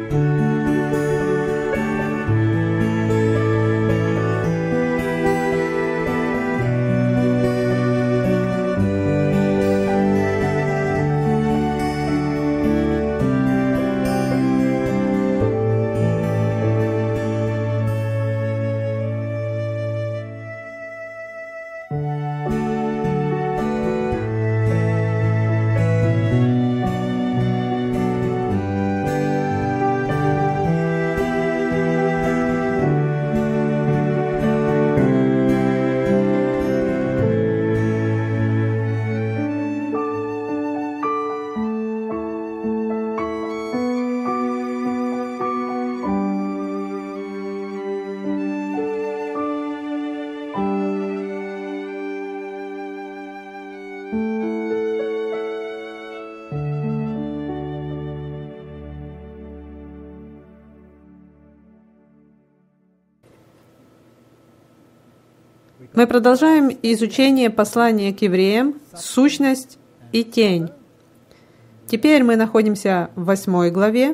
Мы продолжаем изучение послания к евреям «Сущность и тень». Теперь мы находимся в 8 главе.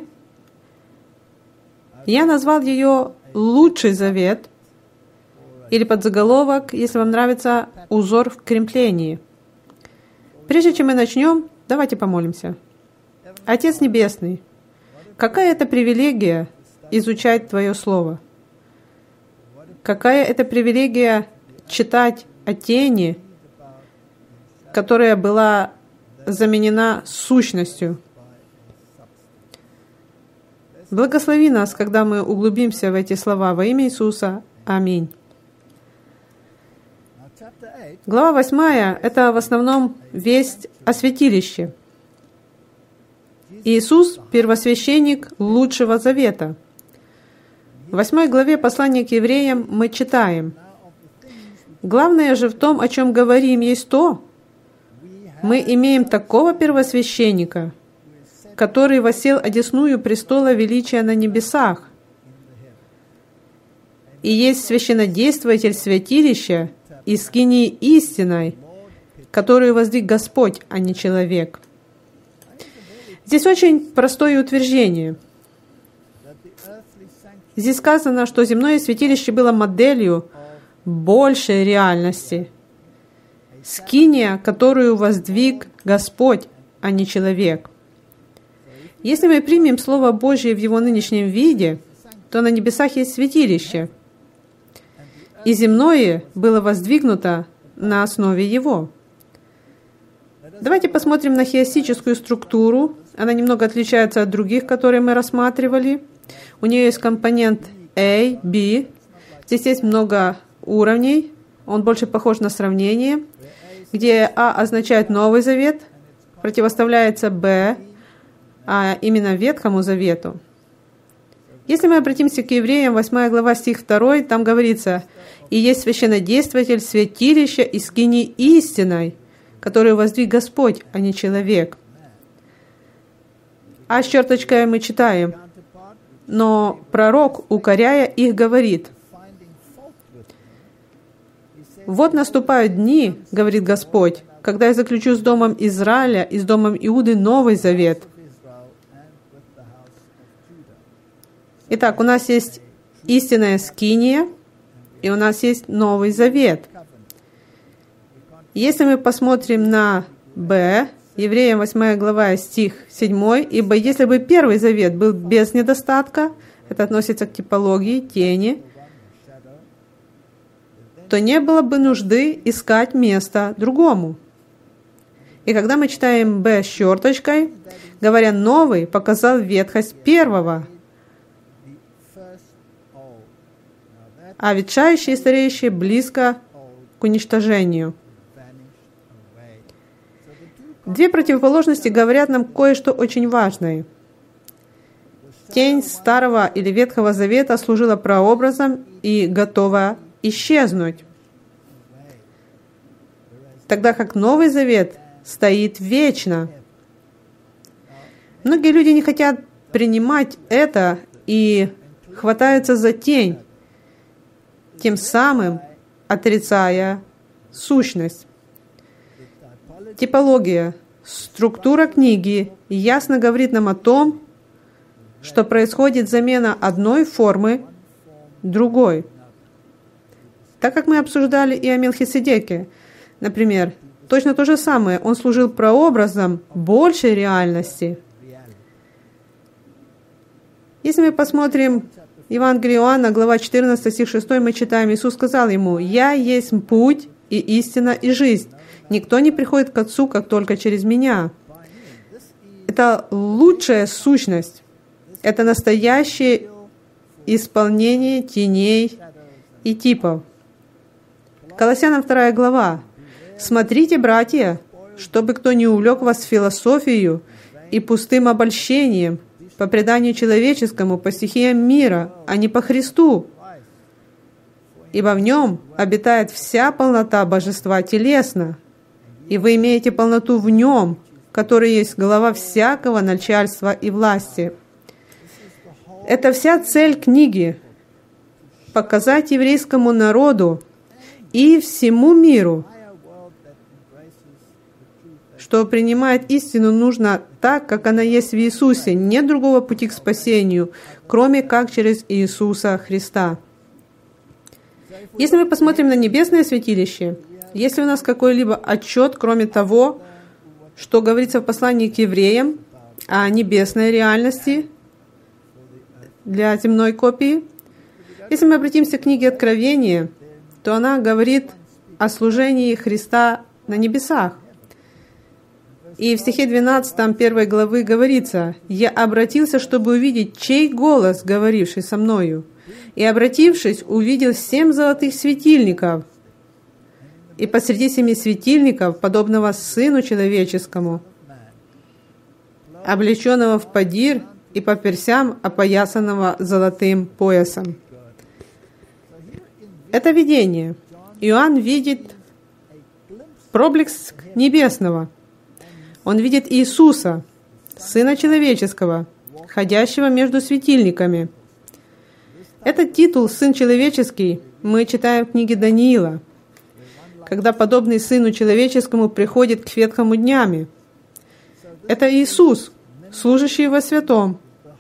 Я назвал ее «Лучший завет» или подзаголовок, если вам нравится, «Узор в креплении». Прежде чем мы начнем, давайте помолимся. Отец Небесный, какая это привилегия изучать Твое Слово? Какая это привилегия читать о тени, которая была заменена сущностью. Благослови нас, когда мы углубимся в эти слова во имя Иисуса. Аминь. Глава 8 — это в основном весть о святилище. Иисус — первосвященник лучшего завета. В 8 главе послания к евреям мы читаем: «Главное же в том, о чем говорим, есть то, мы имеем такого первосвященника, который воссел одесную престола величия на небесах, и есть священнодействователь святилища и скинии истиной, которую воздвиг Господь, а не человек». Здесь очень простое утверждение. Здесь сказано, что земное святилище было моделью большей реальности. Скиния, которую воздвиг Господь, а не человек. Если мы примем Слово Божье в его нынешнем виде, то на небесах есть святилище, и земное было воздвигнуто на основе его. Давайте посмотрим на хиастическую структуру. Она немного отличается от других, которые мы рассматривали. У нее есть компонент A, B. Здесь есть много уровней. Он больше похож на сравнение, где А означает Новый Завет, противоставляется Б, а именно Ветхому Завету. Если мы обратимся к евреям, 8 глава, стих 2, там говорится: «И есть священнодействователь святилища и скинии истиной, которую воздвиг Господь, а не человек». А с черточкой мы читаем: «Но пророк, укоряя их, говорит: вот наступают дни, говорит Господь, когда я заключу с домом Израиля и с домом Иуды новый завет». Итак, у нас есть истинная скиния, и у нас есть Новый Завет. Если мы посмотрим на Б, Евреям 8 глава, стих 7, «Ибо если бы Первый Завет был без недостатка», это относится к типологии, тени, то не было бы нужды искать место другому. И когда мы читаем Б с черточкой, говоря «новый», показал ветхость первого, а ветшающие и стареющие близко к уничтожению. Две противоположности говорят нам кое-что очень важное. Тень Старого или Ветхого Завета служила прообразом и готова исчезнуть, тогда как Новый Завет стоит вечно. Многие люди не хотят принимать это и хватаются за тень, тем самым отрицая сущность. Типология, структура книги ясно говорит нам о том, что происходит замена одной формы другой. Так как мы обсуждали и о Мелхиседеке, например, точно то же самое, он служил прообразом большей реальности. Если мы посмотрим Евангелие Иоанна, глава 14, стих 6, мы читаем, Иисус сказал ему: «Я есть путь и истина и жизнь. Никто не приходит к Отцу, как только через Меня». Это лучшая сущность. Это настоящее исполнение теней и типов. Колоссянам 2 глава. «Смотрите, братья, чтобы кто не увлек вас философией и пустым обольщением, по преданию человеческому, по стихиям мира, а не по Христу. Ибо в Нем обитает вся полнота Божества телесно, и вы имеете полноту в Нем, который есть глава всякого начальства и власти». Это вся цель книги — показать еврейскому народу и всему миру, что принимает истину нужно так, как она есть в Иисусе. Нет другого пути к спасению, кроме как через Иисуса Христа. Если мы посмотрим на небесное святилище, есть ли у нас какой-либо отчет, кроме того, что говорится в послании к евреям о небесной реальности для земной копии? Если мы обратимся к книге Откровения, то она говорит о служении Христа на небесах. И в стихе 12 1 главы говорится: «Я обратился, чтобы увидеть, чей голос, говоривший со мною. И, обратившись, увидел 7 золотых светильников. И посреди 7 светильников, подобного Сыну Человеческому, облеченного в подир и по персям, опоясанного золотым поясом». Это видение. Иоанн видит проблеск небесного. Он видит Иисуса, Сына Человеческого, ходящего между светильниками. Этот титул «Сын Человеческий» мы читаем в книге Даниила, когда подобный Сыну Человеческому приходит к ветхому днями. Это Иисус, служащий во святом,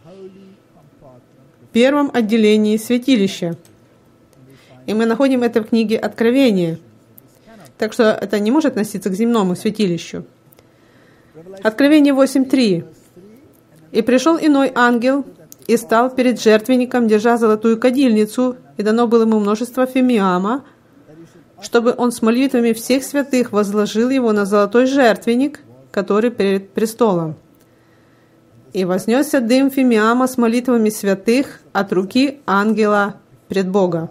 первом отделении святилища. И мы находим это в книге Откровения. Так что это не может относиться к земному святилищу. Откровение 8:3. «И пришел иной ангел, и стал перед жертвенником, держа золотую кадильницу, и дано было ему множество фимиама, чтобы он с молитвами всех святых возложил его на золотой жертвенник, который перед престолом. И вознесся дым фимиама с молитвами святых от руки ангела пред Бога».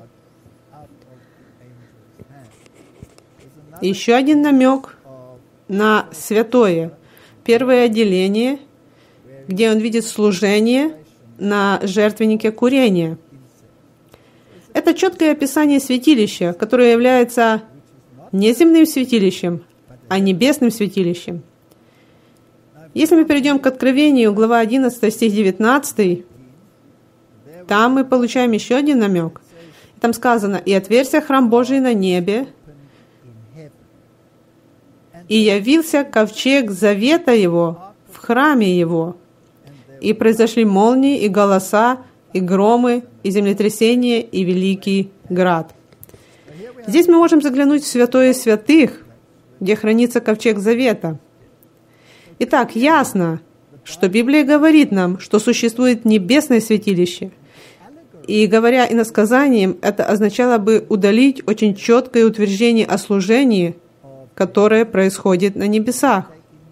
Еще один намек на святое. Первое отделение, где он видит служение на жертвеннике курения. Это четкое описание святилища, которое является не земным святилищем, а небесным святилищем. Если мы перейдем к Откровению, глава 11, стих 19, там мы получаем еще один намек. Там сказано: «И отверзся храм Божий на небе, и явился ковчег завета его в храме его, и произошли молнии, и голоса, и громы, и землетрясения, и великий град». Здесь мы можем заглянуть в святое святых, где хранится ковчег завета. Итак, ясно, что Библия говорит нам, что существует небесное святилище. И говоря иносказанием, это означало бы удалить очень четкое утверждение о служении, которое происходит на небесах.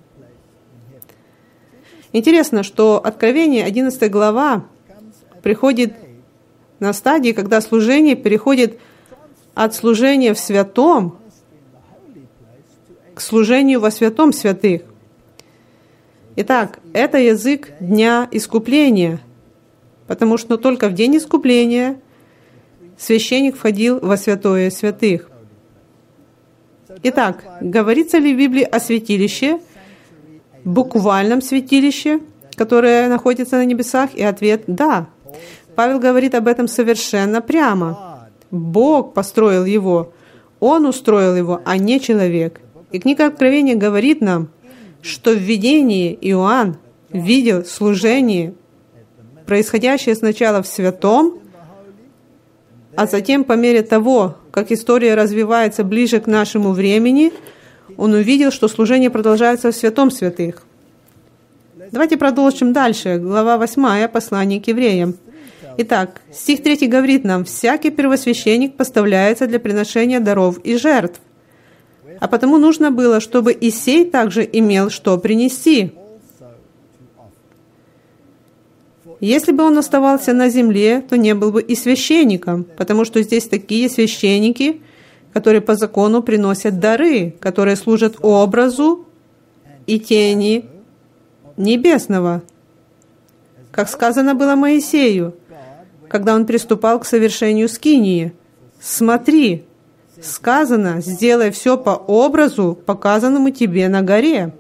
Интересно, что Откровение, 11 глава, приходит на стадии, когда служение переходит от служения в святом к служению во святом святых. Итак, это язык Дня Искупления, потому что только в день Искупления священник входил во святое святых. Итак, говорится ли в Библии о святилище, буквальном святилище, которое находится на небесах? И ответ — да. Павел говорит об этом совершенно прямо. Бог построил его, Он устроил его, а не человек. И книга Откровения говорит нам, что в видении Иоанн видел служение происходящее сначала в святом, а затем по мере того, как история развивается ближе к нашему времени, он увидел, что служение продолжается в святом святых. Давайте продолжим дальше. Глава 8, послание к евреям. Итак, стих 3 говорит нам: «Всякий первосвященник поставляется для приношения даров и жертв». А потому нужно было, чтобы и сей также имел что принести. Если бы он оставался на земле, то не был бы и священником, потому что здесь такие священники, которые по закону приносят дары, которые служат образу и тени небесного. Как сказано было Моисею, когда он приступал к совершению скинии: «Смотри, сказано, сделай все по образу, показанному тебе на горе».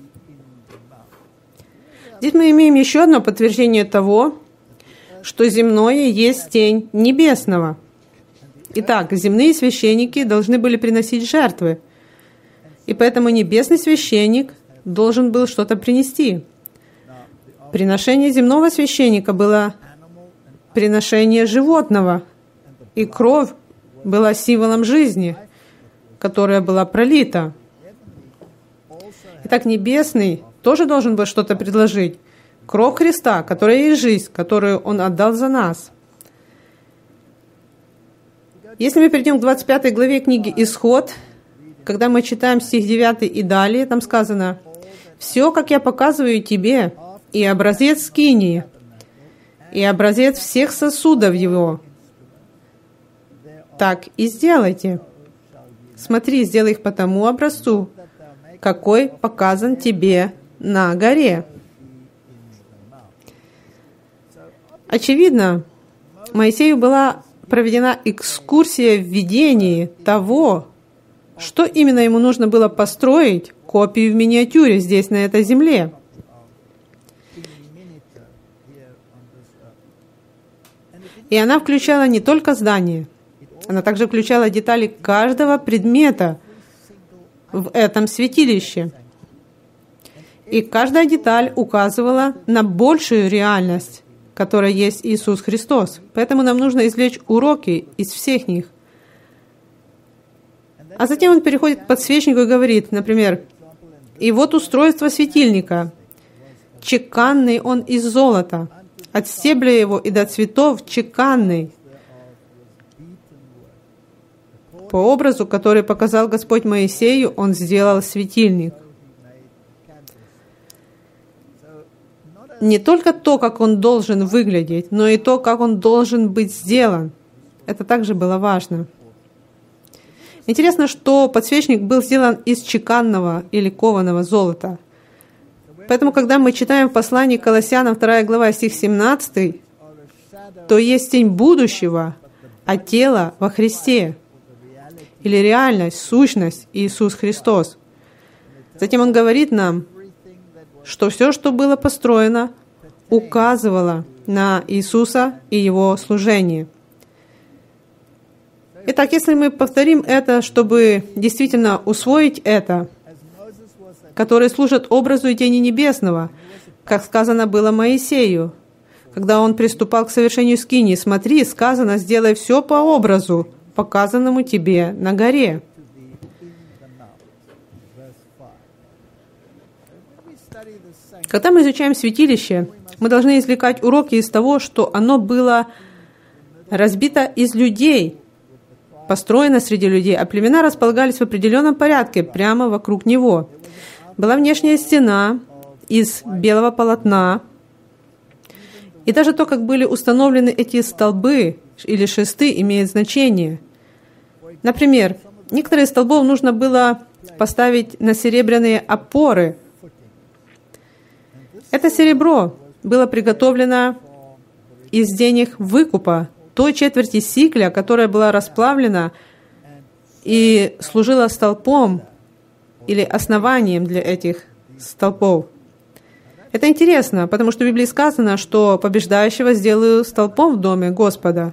Здесь мы имеем еще одно подтверждение того, что земное есть тень небесного. Итак, земные священники должны были приносить жертвы, и поэтому небесный священник должен был что-то принести. Приношение земного священника было приношение животного, и кровь была символом жизни, которая была пролита. Итак, небесный тоже должен был что-то предложить. Кровь Христа, которая есть жизнь, которую Он отдал за нас. Если мы перейдем к 25 главе книги «Исход», когда мы читаем стих 9 и далее, там сказано: «Все, как я показываю тебе, и образец скинии, и образец всех сосудов его, так и сделайте. Смотри, сделай их по тому образцу, какой показан тебе на горе». Очевидно, Моисею была проведена экскурсия в видении того, что именно ему нужно было построить, копию в миниатюре здесь, на этой земле. И она включала не только здание, она также включала детали каждого предмета в этом святилище. И каждая деталь указывала на большую реальность, которая есть Иисус Христос. Поэтому нам нужно извлечь уроки из всех них. А затем он переходит к подсвечнику и говорит, например: «И вот устройство светильника. Чеканный он из золота, от стебля его и до цветов чеканный». По образу, который показал Господь Моисею, он сделал светильник. Не только то, как он должен выглядеть, но и то, как он должен быть сделан. Это также было важно. Интересно, что подсвечник был сделан из чеканного или кованого золота. Поэтому, когда мы читаем в послании к Колоссянам 2 глава, стих 17, то есть тень будущего, а тело во Христе. Или реальность, сущность Иисус Христос. Затем он говорит нам, что все, что было построено, указывало на Иисуса и Его служение. Итак, если мы повторим это, чтобы действительно усвоить это, которые служат образу и тени небесного, как сказано было Моисею, когда он приступал к совершению скинии: «Смотри, сказано, сделай все по образу, показанному тебе на горе». Когда мы изучаем святилище, мы должны извлекать уроки из того, что оно было разбито из людей, построено среди людей, а племена располагались в определенном порядке прямо вокруг него. Была внешняя стена из белого полотна, и даже то, как были установлены эти столбы или шесты, имеет значение. Например, некоторые из столбов нужно было поставить на серебряные опоры. Это серебро было приготовлено из денег выкупа, той четверти сикля, которая была расплавлена и служила столпом или основанием для этих столпов. Это интересно, потому что в Библии сказано, что побеждающего сделаю столпом в доме Господа.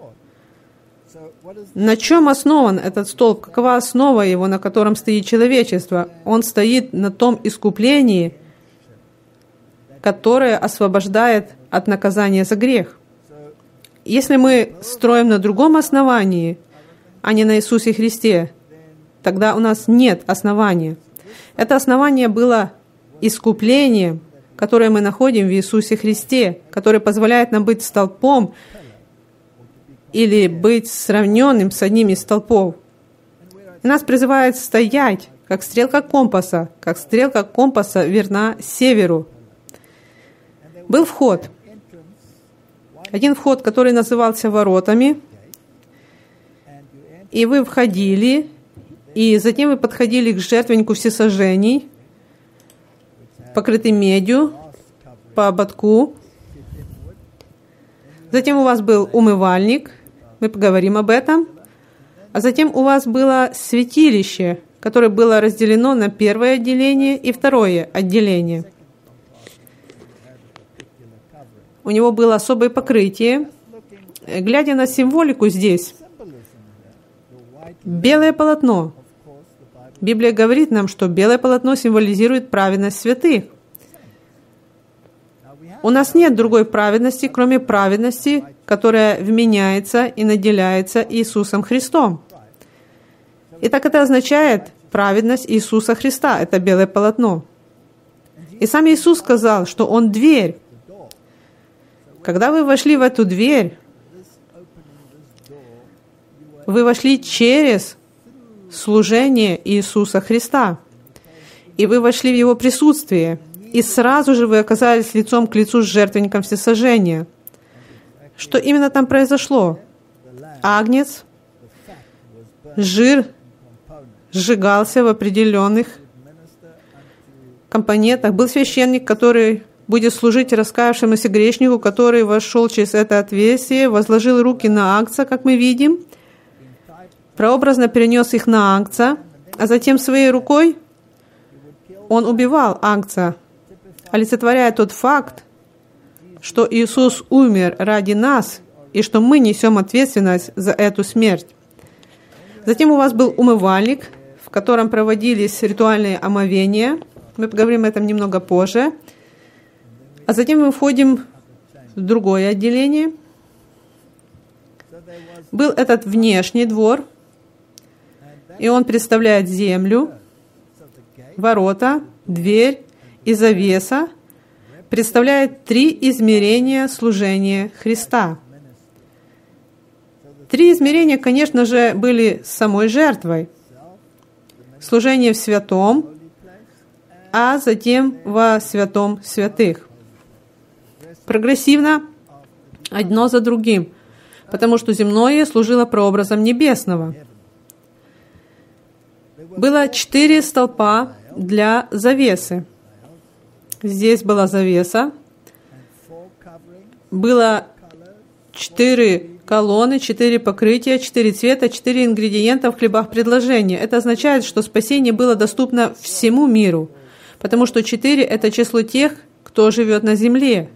На чем основан этот столб? Какова основа его, на котором стоит человечество? Он стоит на том искуплении, которое освобождает от наказания за грех. Если мы строим на другом основании, а не на Иисусе Христе, тогда у нас нет основания. Это основание было искуплением, которое мы находим в Иисусе Христе, которое позволяет нам быть столпом или быть сравненным с одним из столпов. И нас призывает стоять, как стрелка компаса верна северу. Был вход. Один вход, который назывался воротами, и вы входили, и затем вы подходили к жертвеннику всесожжений, покрытый медью, по ободку. Затем у вас был умывальник, мы поговорим об этом. А затем у вас было святилище, которое было разделено на первое отделение и второе отделение. У него было особое покрытие. Глядя на символику здесь, белое полотно. Библия говорит нам, что белое полотно символизирует праведность святых. У нас нет другой праведности, кроме праведности, которая вменяется и наделяется Иисусом Христом. Итак, это означает праведность Иисуса Христа. Это белое полотно. И сам Иисус сказал, что Он дверь. Когда вы вошли в эту дверь, вы вошли через служение Иисуса Христа. И вы вошли в Его присутствие. И сразу же вы оказались лицом к лицу с жертвенником всесожжения. Что именно там произошло? Агнец, жир сжигался в определенных компонентах. Был священник, который будет служить раскаявшемуся грешнику, который вошел через это отверстие, возложил руки на агнца, как мы видим, прообразно перенес их на агнца, а затем своей рукой он убивал агнца, олицетворяя тот факт, что Иисус умер ради нас и что мы несем ответственность за эту смерть. Затем у вас был умывальник, в котором проводились ритуальные омовения. Мы поговорим об этом немного позже. А затем мы входим в другое отделение. Был этот внешний двор, и он представляет землю, ворота, дверь и завеса, представляет 3 измерения служения Христа. 3 измерения, конечно же, были самой жертвой. Служение в святом, а затем во святом святых. Прогрессивно, одно за другим, потому что земное служило прообразом небесного. Было 4 столпа для завесы. Здесь была завеса. Было 4 колонны, 4 покрытия, 4 цвета, 4 ингредиента в хлебах предложения. Это означает, что спасение было доступно всему миру, потому что 4 — это число тех, кто живет на земле.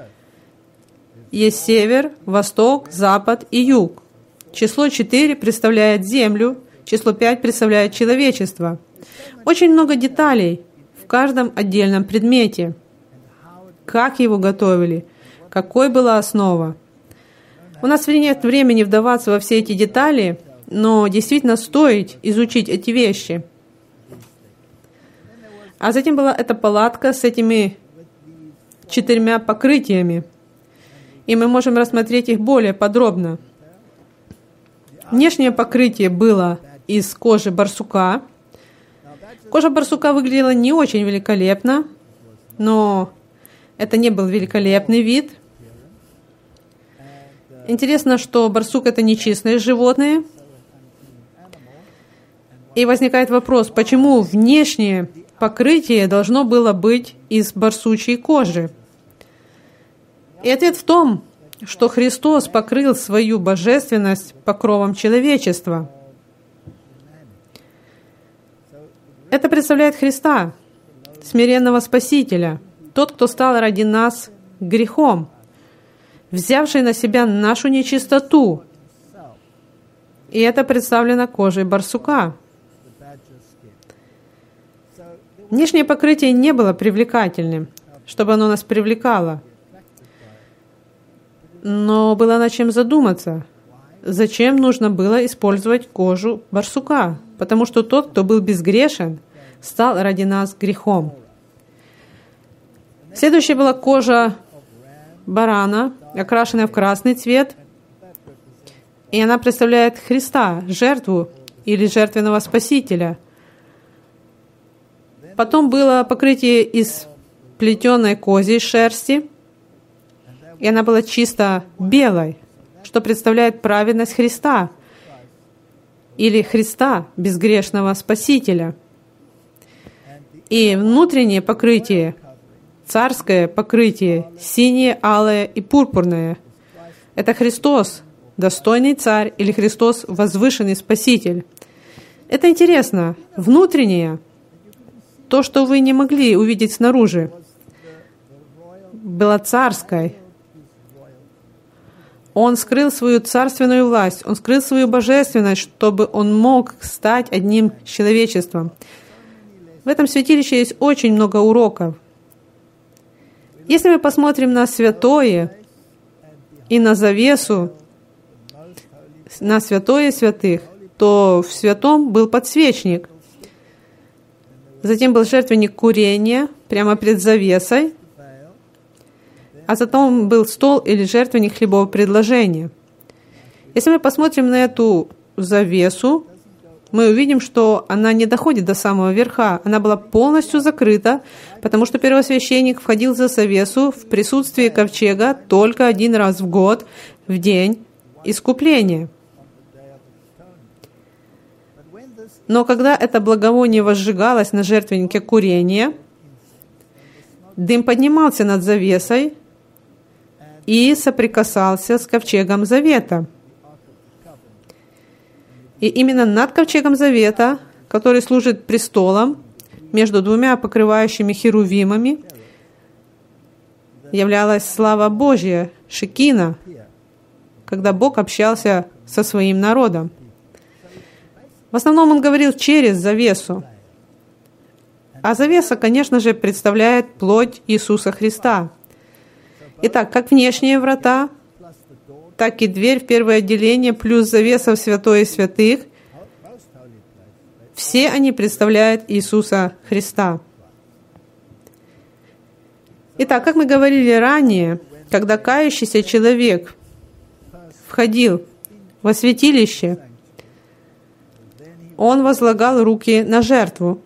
Есть север, восток, запад и юг. Число 4 представляет землю, число 5 представляет человечество. Очень много деталей в каждом отдельном предмете. Как его готовили, какой была основа. У нас нет времени вдаваться во все эти детали, но действительно стоит изучить эти вещи. А затем была эта палатка с этими 4 покрытиями. И мы можем рассмотреть их более подробно. Внешнее покрытие было из кожи барсука. Кожа барсука выглядела не очень великолепно, но это не был великолепный вид. Интересно, что барсук — это нечистые животные. И возникает вопрос, почему внешнее покрытие должно было быть из барсучьей кожи? И ответ в том, что Христос покрыл свою божественность покровом человечества. Это представляет Христа, смиренного Спасителя, тот, кто стал ради нас грехом, взявший на себя нашу нечистоту. И это представлено кожей барсука. Внешнее покрытие не было привлекательным. чтобы оно нас привлекало. Но было над чем задуматься. Зачем нужно было использовать кожу барсука? Потому что тот, кто был безгрешен, стал ради нас грехом. Следующая была кожа барана, окрашенная в красный цвет. И она представляет Христа, жертву или жертвенного Спасителя. Потом было покрытие из плетеной козьей шерсти, и она была чисто белой, что представляет праведность Христа или Христа, безгрешного Спасителя. И внутреннее покрытие, царское покрытие, синее, алое и пурпурное. Это Христос, достойный царь, или Христос, возвышенный Спаситель. Это интересно. Внутреннее, то, что вы не могли увидеть снаружи, было царской. Он скрыл свою царственную власть, Он скрыл свою божественность, чтобы Он мог стать одним с человечеством. В этом святилище есть очень много уроков. Если мы посмотрим на святое и на завесу, на святое святых, то в святом был подсвечник. Затем был жертвенник курения прямо перед завесой, а затем был стол или жертвенник хлебопредложения. Если мы посмотрим на эту завесу, мы увидим, что она не доходит до самого верха. Она была полностью закрыта, потому что первосвященник входил за завесу в присутствии ковчега только один раз в год, в день искупления. Но когда это благовоние возжигалось на жертвеннике курения, дым поднимался над завесой и соприкасался с ковчегом завета. И именно над ковчегом завета, который служит престолом между двумя покрывающими херувимами, являлась слава Божья, Шекина, когда Бог общался со своим народом. В основном Он говорил через завесу. А завеса, конечно же, представляет плоть Иисуса Христа. Итак, как внешние врата, так и дверь в первое отделение, плюс завеса в святое святых, все они представляют Иисуса Христа. Итак, как мы говорили ранее, когда кающийся человек входил во святилище, он возлагал руки на жертву,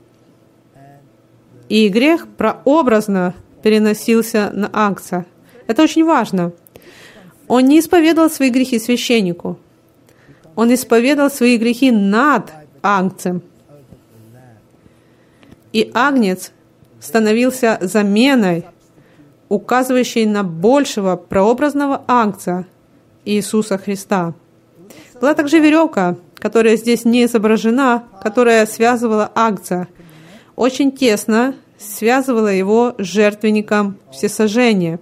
и грех прообразно переносился на агнца. Это очень важно. Он не исповедовал свои грехи священнику. Он исповедовал свои грехи над агнцем. И агнец становился заменой, указывающей на большего прообразного агнца Иисуса Христа. Была также веревка, которая здесь не изображена, которая связывала агнца. Очень тесно связывала его с жертвенником всесожжения.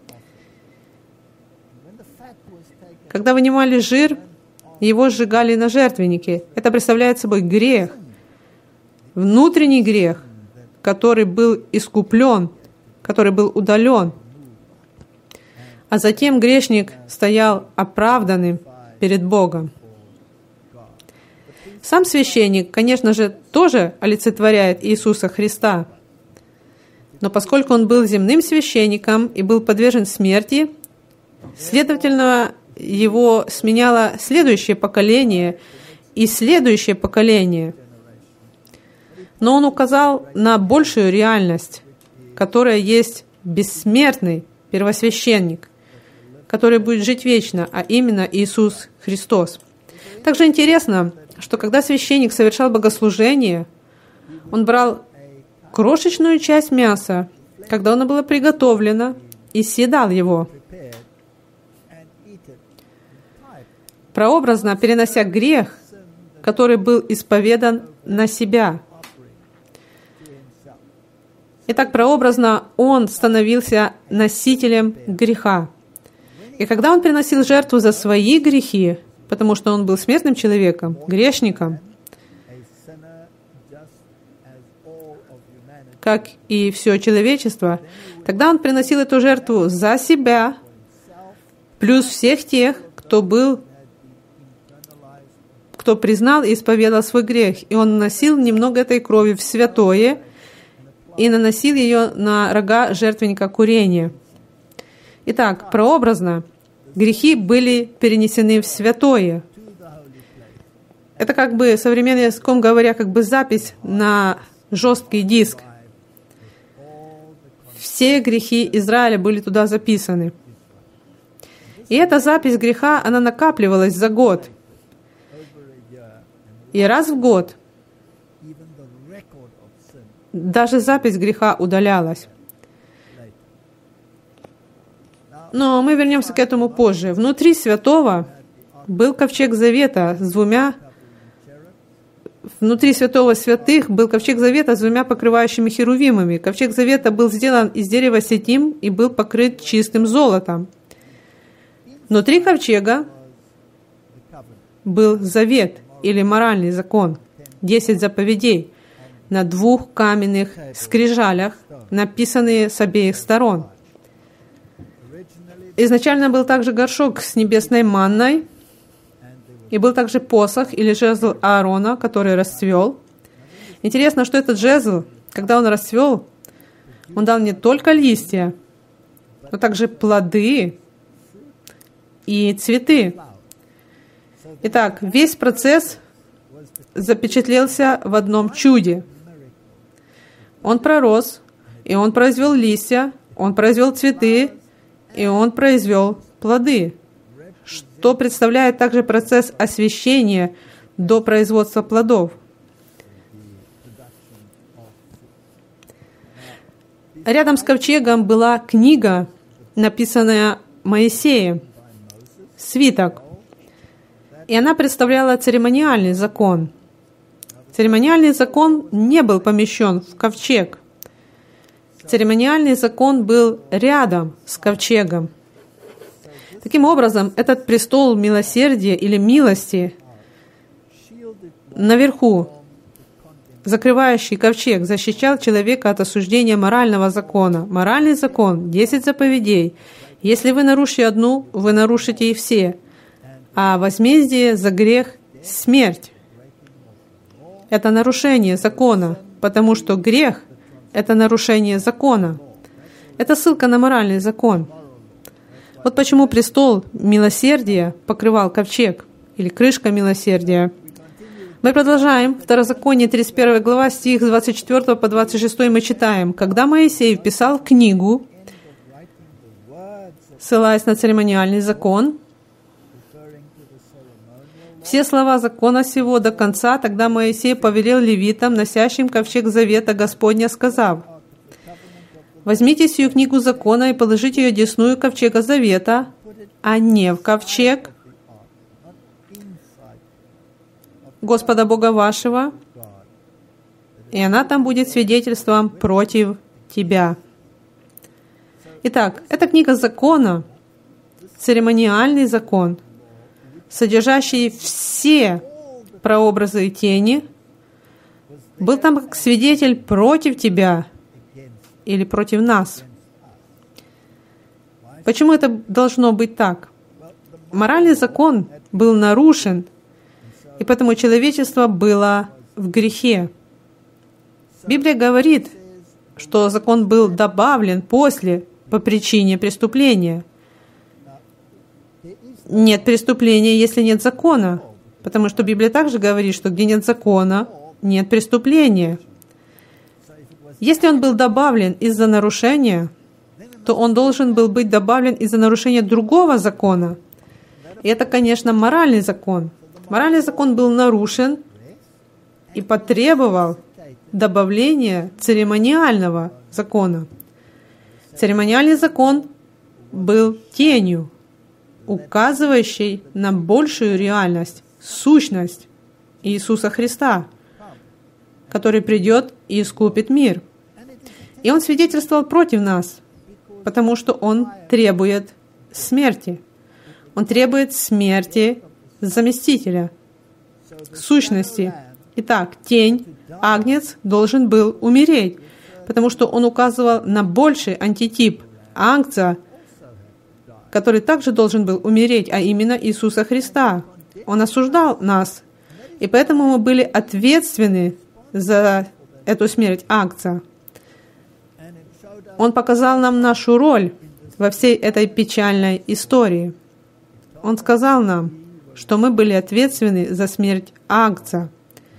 Когда вынимали жир, его сжигали на жертвеннике. Это представляет собой грех, внутренний грех, который был искуплен, который был удален. А затем грешник стоял оправданным перед Богом. Сам священник, конечно же, тоже олицетворяет Иисуса Христа. Но поскольку он был земным священником и был подвержен смерти, следовательно, его сменяло следующее поколение и следующее поколение. Но он указал на большую реальность, которая есть бессмертный первосвященник, который будет жить вечно, а именно Иисус Христос. Также интересно, что когда священник совершал богослужение, он брал крошечную часть мяса, когда оно было приготовлено, и съедал его, прообразно перенося грех, который был исповедан на себя. Итак, прообразно он становился носителем греха. И когда он приносил жертву за свои грехи, потому что он был смертным человеком, грешником, как и все человечество, тогда Он приносил эту жертву за себя, плюс всех тех, кто признал и исповедал свой грех. И Он наносил немного этой крови в святое и наносил ее на рога жертвенника курения. Итак, прообразно, грехи были перенесены в святое. Это как бы, современным языком говоря, как бы запись на жесткий диск. Все грехи Израиля были туда записаны. И эта запись греха, она накапливалась за год. И раз в год даже запись греха удалялась. Но мы вернемся к этому позже. Внутри святого был ковчег завета с двумя... Внутри святого святых был ковчег завета с двумя покрывающими херувимами. Ковчег завета был сделан из дерева ситим и был покрыт чистым золотом. Внутри ковчега был завет или моральный закон, 10 заповедей на 2 каменных скрижалях, написанные с обеих сторон. Изначально был также горшок с небесной манной, и был также посох или жезл Аарона, который расцвел. Интересно, что этот жезл, когда он расцвел, он дал не только листья, но также плоды и цветы. Итак, весь процесс запечатлелся в одном чуде. Он пророс, и он произвел листья, он произвел цветы, и он произвел плоды, что представляет также процесс освящения до производства плодов. Рядом с ковчегом была книга, написанная Моисеем, свиток. И она представляла церемониальный закон. Церемониальный закон не был помещен в ковчег. Церемониальный закон был рядом с ковчегом. Таким образом, этот престол милосердия или милости наверху, закрывающий ковчег, защищал человека от осуждения морального закона. Моральный закон, 10 заповедей. Если вы нарушите одну, вы нарушите и все. А возмездие за грех — смерть. Это нарушение закона, потому что грех — это нарушение закона. Это ссылка на моральный закон. Вот почему престол милосердия покрывал ковчег, или крышка милосердия. Мы продолжаем. Второзаконие, 31 глава, стих с 24 по 26 мы читаем. «Когда Моисей вписал в книгу, ссылаясь на церемониальный закон, все слова закона сего до конца, тогда Моисей повелел левитам, носящим ковчег завета Господня, сказав: возьмите сию книгу закона и положите ее десную ковчега завета, а не в ковчег Господа Бога вашего, и она там будет свидетельством против тебя». Итак, эта книга закона, церемониальный закон, содержащий все прообразы и тени, был там как свидетель против тебя или против нас. Почему это должно быть так? Моральный закон был нарушен, и поэтому человечество было в грехе. Библия говорит, что закон был добавлен после, по причине преступления. Нет преступления, если нет закона, потому что Библия также говорит, что где нет закона, нет преступления. Если он был добавлен из-за нарушения, то он должен был быть добавлен из-за нарушения другого закона. И это, конечно, моральный закон. Моральный закон был нарушен и потребовал добавления церемониального закона. Церемониальный закон был тенью, указывающей на большую реальность, сущность Иисуса Христа, который придет и искупит мир. И Он свидетельствовал против нас, потому что Он требует смерти. Он требует смерти заместителя, сущности. Итак, тень, агнец должен был умереть, потому что он указывал на больший антитип Агнца, который также должен был умереть, а именно Иисуса Христа. Он осуждал нас, и поэтому мы были ответственны за эту смерть Агнца. Он показал нам нашу роль во всей этой печальной истории. Он сказал нам, что мы были ответственны за смерть Агнца.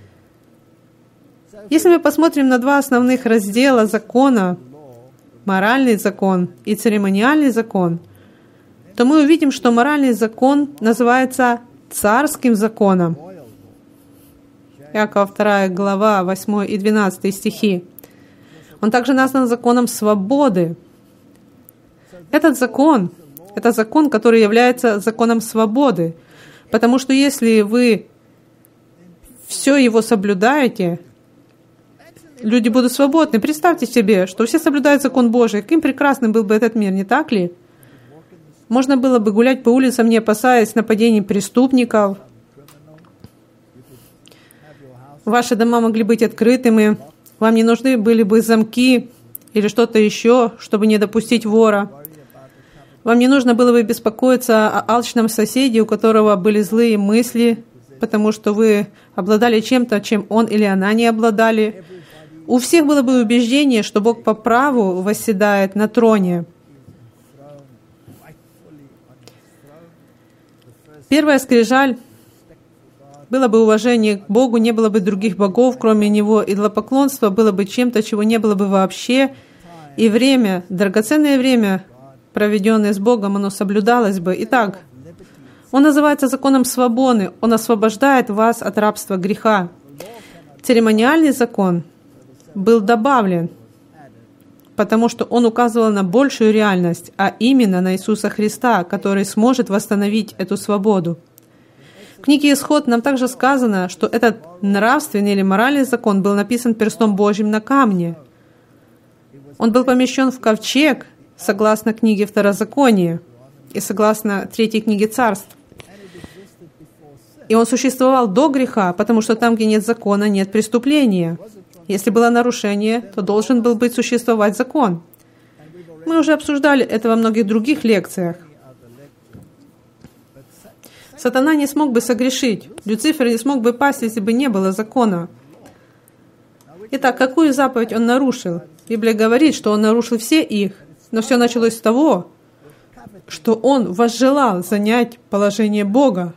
Если мы посмотрим на два основных раздела закона, моральный закон и церемониальный закон, то мы увидим, что моральный закон называется царским законом. Иакова 2 глава, 8 и 12 стихи. Он также назван законом свободы. Этот закон, это закон, который является законом свободы, потому что если вы все его соблюдаете, люди будут свободны. Представьте себе, что все соблюдают закон Божий. Каким прекрасным был бы этот мир, не так ли? Можно было бы гулять по улицам, не опасаясь нападений преступников. Ваши дома могли быть открытыми. Вам не нужны были бы замки или что-то еще, чтобы не допустить вора. Вам не нужно было бы беспокоиться о алчном соседе, у которого были злые мысли, потому что вы обладали чем-то, чем он или она не обладали. У всех было бы убеждение, что Бог по праву восседает на троне. Первая скрижаль было бы уважение к Богу, не было бы других богов, кроме Него. Идолопоклонство было бы чем-то, чего не было бы вообще. И время, драгоценное время, проведенное с Богом, оно соблюдалось бы. Итак, он называется законом свободы. Он освобождает вас от рабства греха. Церемониальный закон был добавлен, потому что он указывал на большую реальность, а именно на Иисуса Христа, который сможет восстановить эту свободу. В книге «Исход» нам также сказано, что этот нравственный или моральный закон был написан перстом Божьим на камне. Он был помещен в ковчег, согласно книге Второзакония и согласно Третьей книге Царств. И он существовал до греха, потому что там, где нет закона, нет преступления. Если было нарушение, то должен был быть существовать закон. Мы уже обсуждали это во многих других лекциях. Сатана не смог бы согрешить. Люцифер не смог бы пасть, если бы не было закона. Итак, какую заповедь он нарушил? Библия говорит, что он нарушил все их, но все началось с того, что он возжелал занять положение Бога.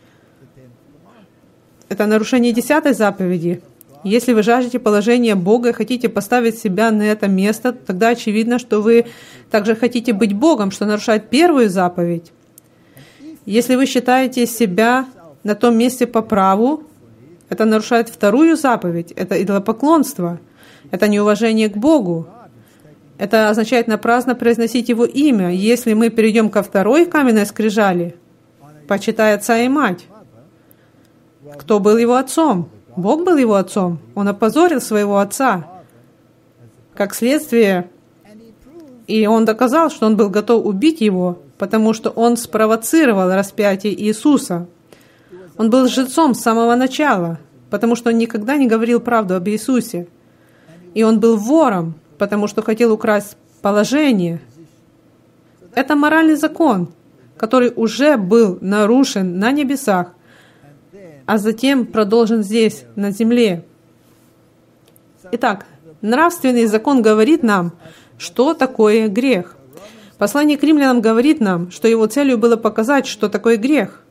Это нарушение 10-й заповеди. Если вы жаждете положения Бога и хотите поставить себя на это место, тогда очевидно, что вы также хотите быть Богом, что нарушает первую заповедь. Если вы считаете себя на том месте по праву, это нарушает вторую заповедь, это идолопоклонство, это неуважение к Богу. Это означает напрасно произносить Его имя. Если мы перейдем ко второй каменной скрижали, почитай отца и мать. Кто был его отцом? Бог был его отцом. Он опозорил своего отца. Как следствие, и он доказал, что он был готов убить его, потому что он спровоцировал распятие Иисуса. Он был лжецом с самого начала, потому что он никогда не говорил правду об Иисусе. И он был вором, потому что хотел украсть положение. Это моральный закон, который уже был нарушен на небесах, а затем продолжен здесь, на земле. Итак, нравственный закон говорит нам, что такое грех. Послание к римлянам говорит нам, что его целью было показать, что такое грех.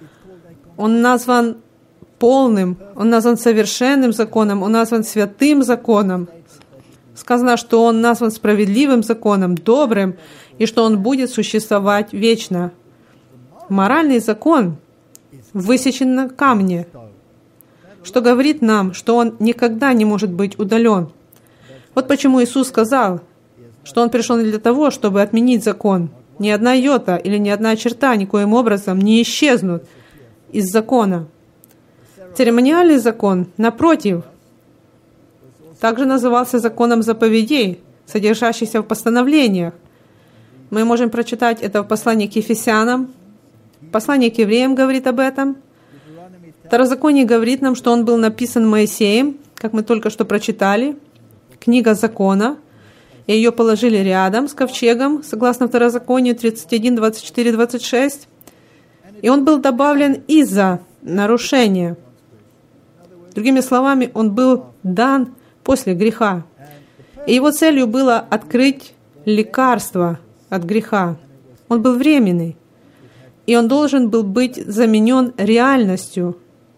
Он назван полным, он назван совершенным законом, он назван святым законом. Сказано, что он назван справедливым законом, добрым, и что он будет существовать вечно. Моральный закон высечен на камне, что говорит нам, что он никогда не может быть удален. Вот почему Иисус сказал, что Он пришел не для того, чтобы отменить закон. Ни одна йота или ни одна черта никоим образом не исчезнут из закона. Церемониальный закон, напротив, также назывался законом заповедей, содержащихся в постановлениях. Мы можем прочитать это в послании к Ефесянам. Послание к евреям говорит об этом. Второзаконие говорит нам, что он был написан Моисеем, как мы только что прочитали. книга закона, и ее положили рядом с ковчегом, согласно Второзаконию 31, 24, 26. И он был добавлен из-за нарушения. Другими словами, он был дан после греха. И его целью было открыть лекарство от греха. Он был временный. И он должен был быть заменен реальностью.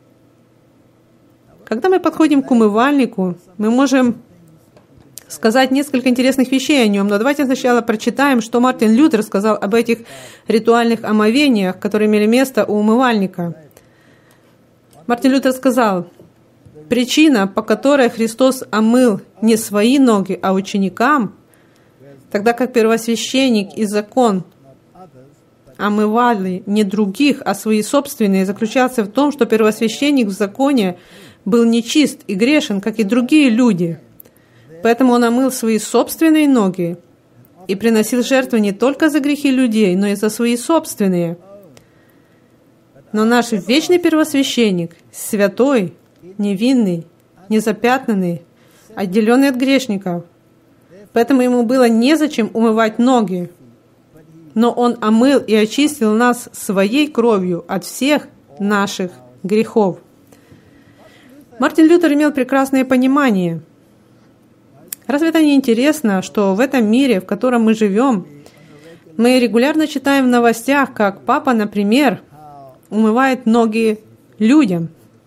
Когда мы подходим к умывальнику, мы можем сказать несколько интересных вещей о нем, но давайте сначала прочитаем, что Мартин Лютер сказал об этих ритуальных омовениях, которые имели место у умывальника. Мартин Лютер сказал: причина, по которой Христос омыл не свои ноги, а ученикам, тогда как первосвященник и закон омывали не других, а свои собственные, заключался в том, что первосвященник в законе был нечист и грешен, как и другие люди. Поэтому он омыл свои собственные ноги и приносил жертвы не только за грехи людей, но и за свои собственные. Но наш вечный первосвященник, святой, невинный, незапятнанный, отделенный от грешников. Поэтому ему было незачем умывать ноги. Но он омыл и очистил нас своей кровью от всех наших грехов. Мартин Лютер имел прекрасное понимание. Разве это не интересно, что в этом мире, в котором мы живем, мы регулярно читаем в новостях, как папа, например, умывает ноги людям.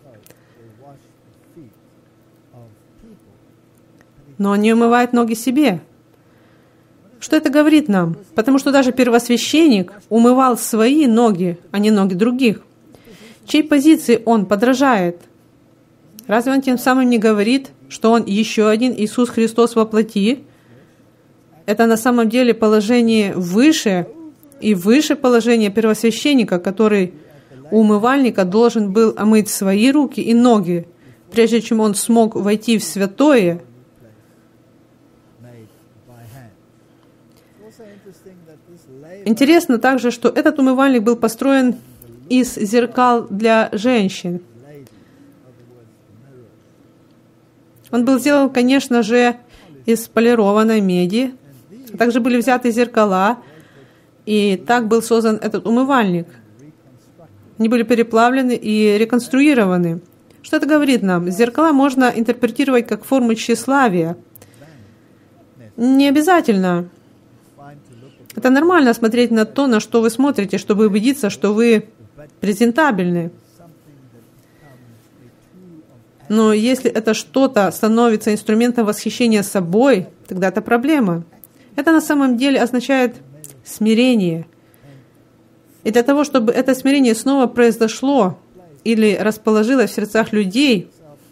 Но он не умывает ноги себе. Что это говорит нам? Потому что даже первосвященник умывал свои ноги, а не ноги других. Чьей позиции он подражает? Разве он тем самым не говорит, что он еще один Иисус Христос во плоти? Это на самом деле положение выше и выше положения первосвященника, который у умывальника должен был омыть свои руки и ноги, прежде чем он смог войти в святое. Интересно также, что этот умывальник был построен из зеркал для женщин. Он был сделан, конечно же, из полированной меди. Также были взяты зеркала, и так был создан этот умывальник. Они были переплавлены и реконструированы. Что это говорит нам? Зеркала можно интерпретировать как форму тщеславия. Не обязательно. Это нормально смотреть на то, на что вы смотрите, чтобы убедиться, что вы презентабельны. Но если это что-то становится инструментом восхищения собой, тогда это проблема. Это на самом деле означает смирение. И для того, чтобы это смирение снова произошло или расположилось в сердцах людей,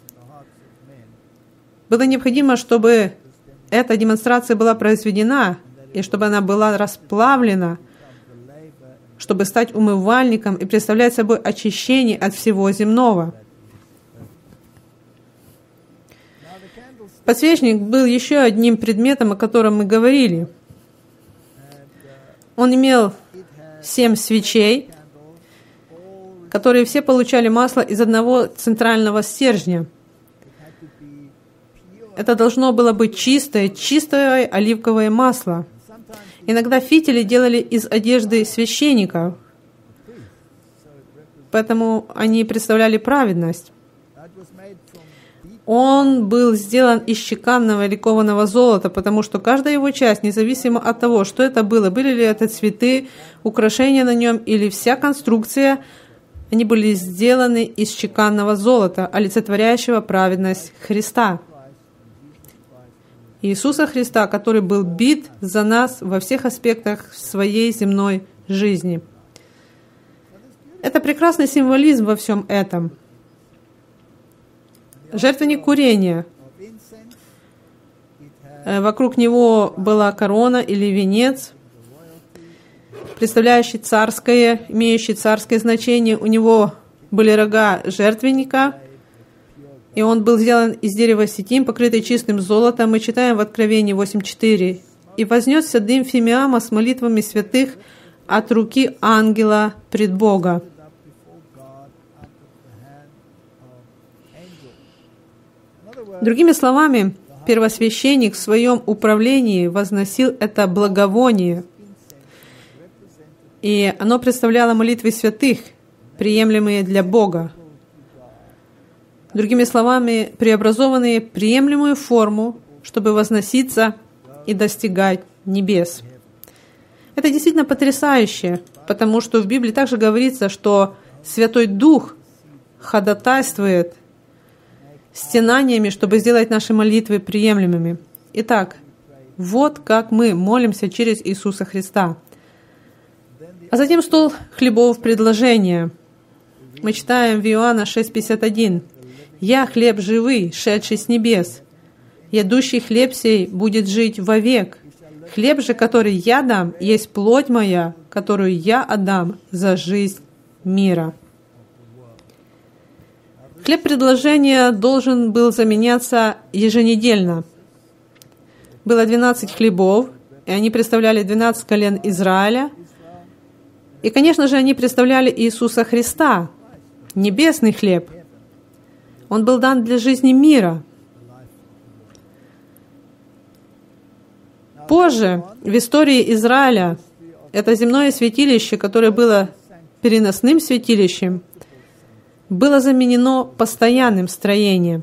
было необходимо, чтобы эта демонстрация была произведена, и чтобы она была расплавлена, чтобы стать умывальником и представлять собой очищение от всего земного. Подсвечник был еще одним предметом, о котором мы говорили. Он имел 7 свечей, которые все получали масло из одного центрального стержня. Это должно было быть чистое оливковое масло. Иногда фитили делали из одежды священников, поэтому они представляли праведность. Он был сделан из чеканного или кованого золота, потому что каждая его часть, независимо от того, что это было, были ли это цветы, украшения на нем или вся конструкция, они были сделаны из чеканного золота, олицетворяющего праведность Христа. Иисуса Христа, который был бит за нас во всех аспектах своей земной жизни. Это прекрасный символизм во всем этом. Жертвенник курения. Вокруг него была корона или венец, представляющий царское, имеющий царское значение. У него были рога жертвенника, и он был сделан из дерева ситим, покрытый чистым золотом. Мы читаем в Откровении 8:4. «И вознесся дым фимиама с молитвами святых от руки ангела пред Бога». Другими словами, первосвященник в своем управлении возносил это благовоние, и оно представляло молитвы святых, приемлемые для Бога. Другими словами, преобразованные в приемлемую форму, чтобы возноситься и достигать небес. Это действительно потрясающе, потому что в Библии также говорится, что Святой Дух ходатайствует стенаниями, чтобы сделать наши молитвы приемлемыми. Итак, вот как мы молимся через Иисуса Христа. А затем стол хлебов предложения. Мы читаем в Иоанна 6:51. «Я хлеб живый, шедший с небес. Ядущий хлеб сей будет жить вовек. Хлеб же, который я дам, есть плоть моя, которую я отдам за жизнь мира». Хлеб предложения должен был заменяться еженедельно. Было 12 хлебов, и они представляли 12 колен Израиля. И, конечно же, они представляли Иисуса Христа, небесный хлеб. Он был дан для жизни мира. Позже, в истории Израиля, это земное святилище, которое было переносным святилищем, было заменено постоянным строением.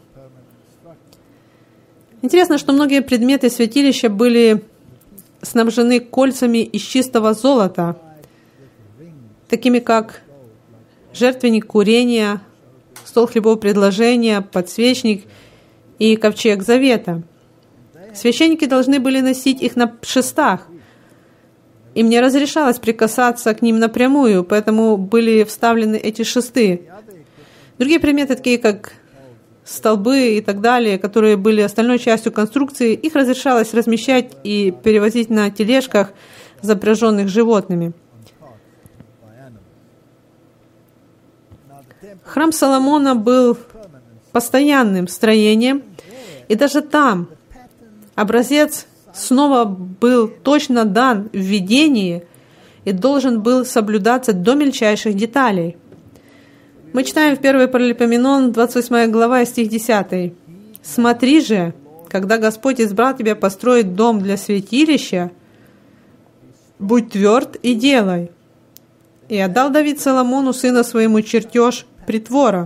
Интересно, что многие предметы святилища были снабжены кольцами из чистого золота, такими как жертвенник курения, стол хлебов предложения, подсвечник и ковчег завета. Священники должны были носить их на шестах. Им не разрешалось прикасаться к ним напрямую, поэтому были вставлены эти шесты. Другие предметы, такие как столбы и так далее, которые были остальной частью конструкции, их разрешалось размещать и перевозить на тележках, запряженных животными. Храм Соломона был постоянным строением, и даже там образец снова был точно дан в видении и должен был соблюдаться до мельчайших деталей. Мы читаем в 1 Паралипоменон, 28 глава, стих 10. «Смотри же, когда Господь избрал тебя построить дом для святилища, будь тверд и делай». И отдал Давид Соломону, сына своему, чертеж притвора.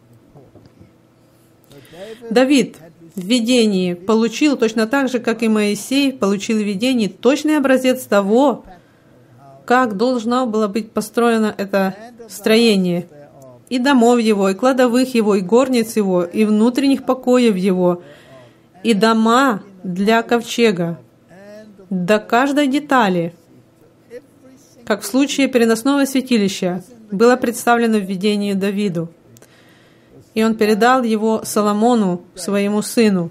Давид в видении получил, точно так же, как и Моисей, получил в видении точный образец того, как должно было быть построено это строение. И домов его, и кладовых его, и горниц его, и внутренних покоев его, и дома для ковчега, до каждой детали, как в случае переносного святилища, было представлено в видении Давиду. И он передал его Соломону, своему сыну.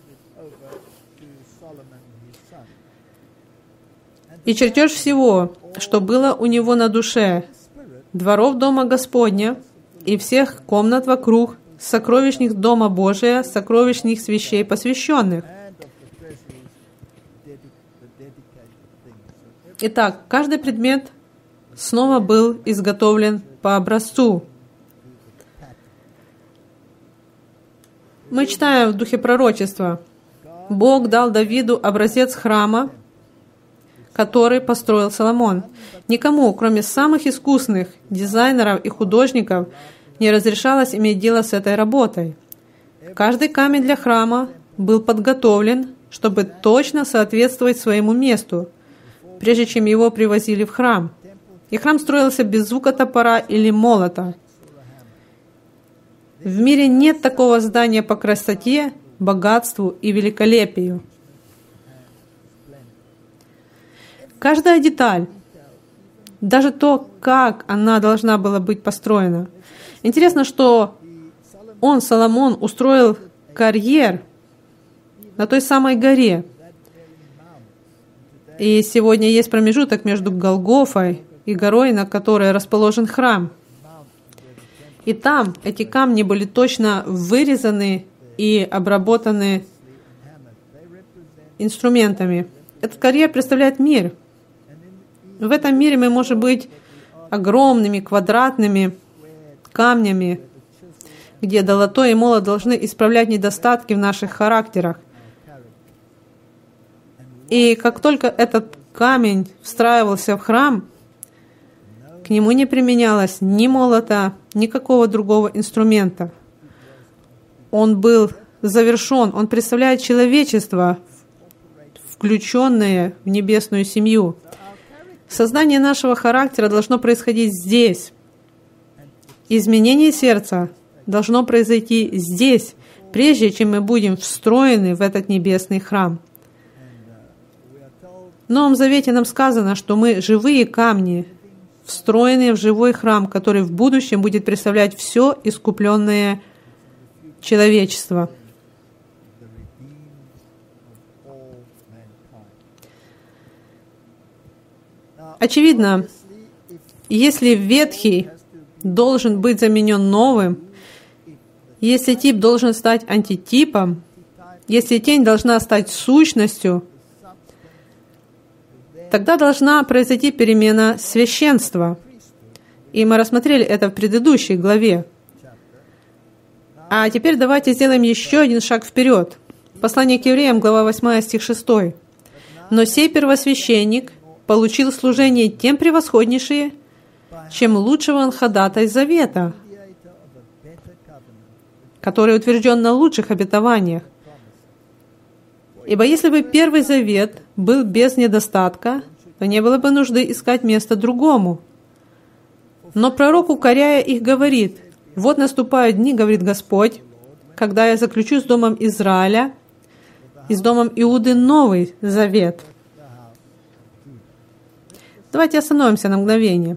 И чертеж всего, что было у него на душе, дворов дома Господня и всех комнат вокруг, сокровищниц дома Божия, сокровищниц вещей посвященных. Итак, каждый предмет снова был изготовлен по образцу. Мы читаем в духе пророчества. Бог дал Давиду образец храма, который построил Соломон. Никому, кроме самых искусных дизайнеров и художников, не разрешалось иметь дело с этой работой. Каждый камень для храма был подготовлен, чтобы точно соответствовать своему месту, прежде чем его привозили в храм. И храм строился без звука топора или молота. В мире нет такого здания по красоте, богатству и великолепию. Каждая деталь, даже то, как она должна была быть построена. Интересно, что Соломон, устроил карьер на той самой горе. И сегодня есть промежуток между Голгофой и горой, на которой расположен храм. И там эти камни были точно вырезаны и обработаны инструментами. Этот карьер представляет мир. В этом мире мы можем быть огромными квадратными камнями, где долото и молот должны исправлять недостатки в наших характерах. И как только этот камень встраивался в храм, к нему не применялось ни молота, ни какого другого инструмента. Он был завершен, он представляет человечество, включенное в небесную семью. Создание нашего характера должно происходить здесь. Изменение сердца должно произойти здесь, прежде чем мы будем встроены в этот небесный храм. В Новом Завете нам сказано, что мы живые камни, встроенные в живой храм, который в будущем будет представлять все искупленное человечество. Очевидно, если ветхий должен быть заменен новым, если тип должен стать антитипом, если тень должна стать сущностью, тогда должна произойти перемена священства. И мы рассмотрели это в предыдущей главе. А теперь давайте сделаем еще один шаг вперед. Послание к евреям, глава 8, стих 6. «Но сей первосвященник получил служение тем превосходнейшее, чем лучшего он ходатай завета, который утвержден на лучших обетованиях. Ибо если бы Первый Завет был без недостатка, то не было бы нужды искать место другому. Но пророк, укоряя их, говорит: «Вот наступают дни, говорит Господь, когда я заключу с домом Израиля и с домом Иуды новый завет». Давайте остановимся на мгновение.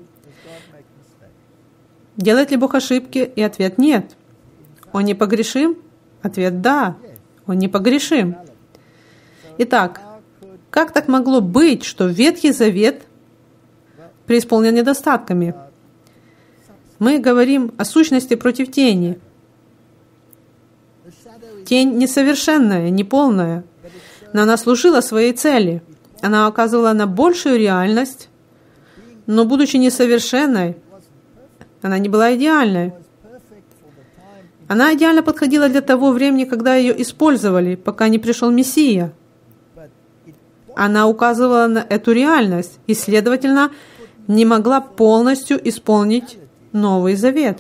Делает ли Бог ошибки? И ответ нет. Он непогрешим? Ответ да. Он непогрешим. Итак, как так могло быть, что Ветхий Завет преисполнен недостатками? Мы говорим о сущности против тени. Тень несовершенная, неполная, но она служила своей цели. Она оказывала на большую реальность, но, будучи несовершенной, она не была идеальной. Она идеально подходила для того времени, когда ее использовали, пока не пришел Мессия. Она указывала на эту реальность и, следовательно, не могла полностью исполнить Новый Завет.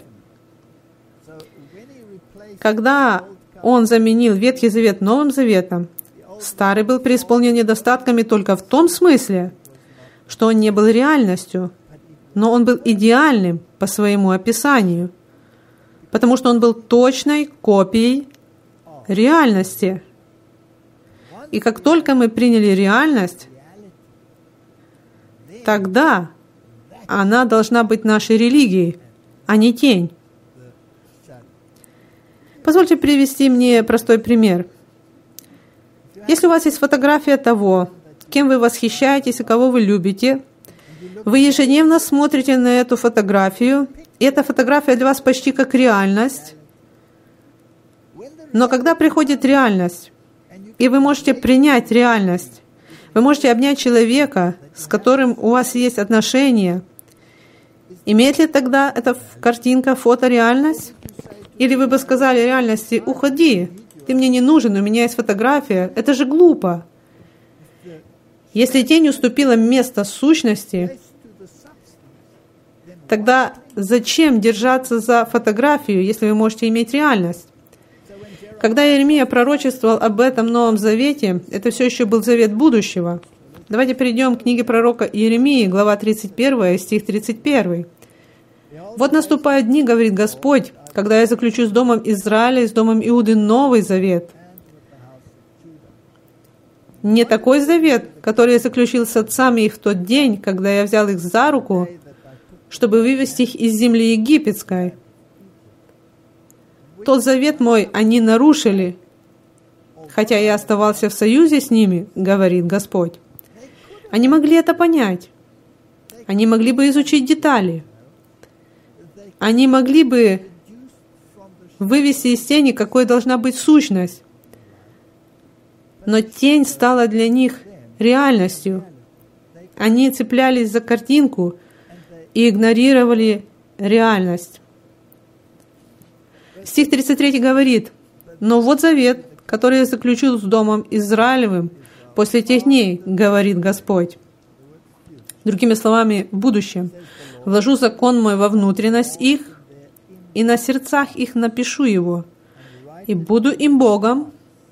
Когда Он заменил Ветхий Завет Новым Заветом, Старый был преисполнен недостатками только в том смысле, что он не был реальностью, но он был идеальным по своему описанию, потому что он был точной копией реальности. И как только мы приняли реальность, тогда она должна быть нашей религией, а не тень. Позвольте привести мне простой пример. Если у вас есть фотография того, кем вы восхищаетесь и кого вы любите, вы ежедневно смотрите на эту фотографию, и эта фотография для вас почти как реальность. Но когда приходит реальность, и вы можете принять реальность, вы можете обнять человека, с которым у вас есть отношения, имеет ли тогда эта картинка, фото реальность? Или вы бы сказали реальности: уходи, ты мне не нужен, у меня есть фотография. Это же глупо. Если тень уступила место сущности, тогда зачем держаться за фотографию, если вы можете иметь реальность? Когда Иеремия пророчествовал об этом Новом Завете, это все еще был завет будущего. Давайте перейдем к книге пророка Иеремии, глава 31, стих 31. «Вот наступают дни, говорит Господь, когда я заключу с домом Израиля и с домом Иуды новый завет». Не такой завет, который я заключил с отцами их в тот день, когда я взял их за руку, чтобы вывести их из земли египетской. Тот завет мой они нарушили, хотя я оставался в союзе с ними, говорит Господь. Они могли это понять. Они могли бы изучить детали. Они могли бы вывести из тени, какой должна быть сущность. Но тень стала для них реальностью. Они цеплялись за картинку и игнорировали реальность. Стих 33 говорит: «Но вот завет, который я заключил с домом Израилевым после тех дней, говорит Господь. Другими словами, в будущем. Вложу закон мой во внутренность их, и на сердцах их напишу его, и буду им Богом,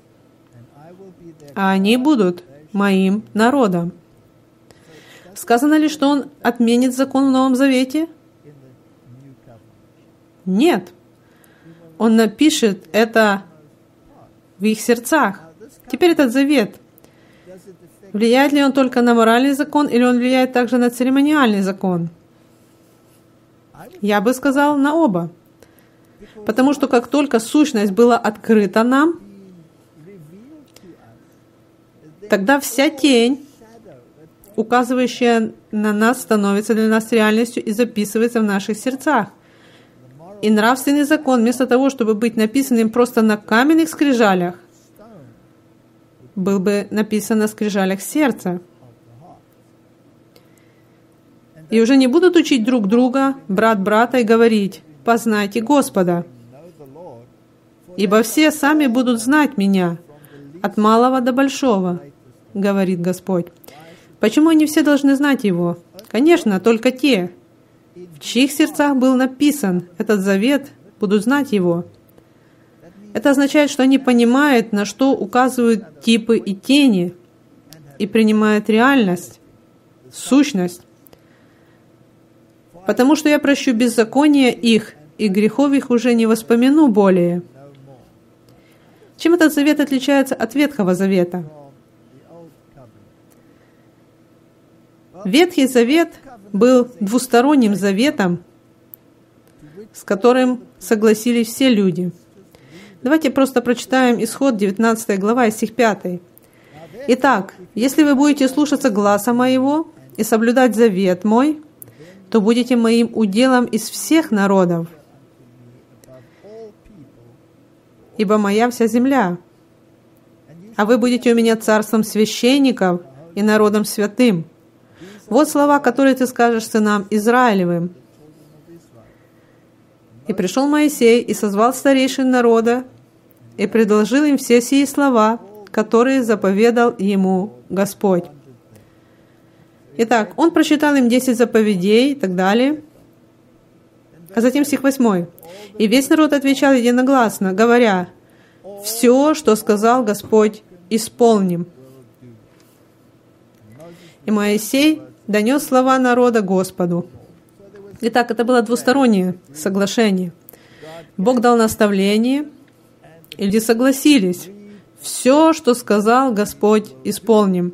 а они будут моим народом. Сказано ли, что Он отменит закон в Новом Завете? Нет. Он напишет это в их сердцах. Теперь этот завет. Влияет ли он только на моральный закон, или он влияет также на церемониальный закон? Я бы сказал, на оба. Потому что как только сущность была открыта нам, тогда вся тень, указывающая на нас, становится для нас реальностью и записывается в наших сердцах. И нравственный закон, вместо того, чтобы быть написанным просто на каменных скрижалях, был бы написан на скрижалях сердца. И уже не будут учить друг друга, брат брата, и говорить: «Познайте Господа, ибо все сами будут знать Меня, от малого до большого», говорит Господь. Почему они все должны знать Его? Конечно, только те, в чьих сердцах был написан этот завет, будут знать Его. Это означает, что они понимают, на что указывают типы и тени, и принимают реальность, сущность. Потому что я прощу беззаконие их, и грехов их уже не воспомяну более. Чем этот завет отличается от Ветхого Завета? Ветхий Завет был двусторонним заветом, с которым согласились все люди. Давайте просто прочитаем Исход, 19 глава, стих 5. «Итак, если вы будете слушаться гласа моего и соблюдать завет мой, то будете моим уделом из всех народов, ибо моя вся земля, а вы будете у меня царством священников и народом святым. Вот слова, которые ты скажешь сынам Израилевым». И пришел Моисей и созвал старейшин народа, и предложил им все сии слова, которые заповедал ему Господь. Итак, он прочитал им 10 заповедей и так далее. А затем стих 8. «И весь народ отвечал единогласно, говоря: все, что сказал Господь, исполним». И Моисей донес слова народа Господу. Итак, это было двустороннее соглашение. Бог дал наставление, и люди согласились. Все, что сказал Господь, исполним.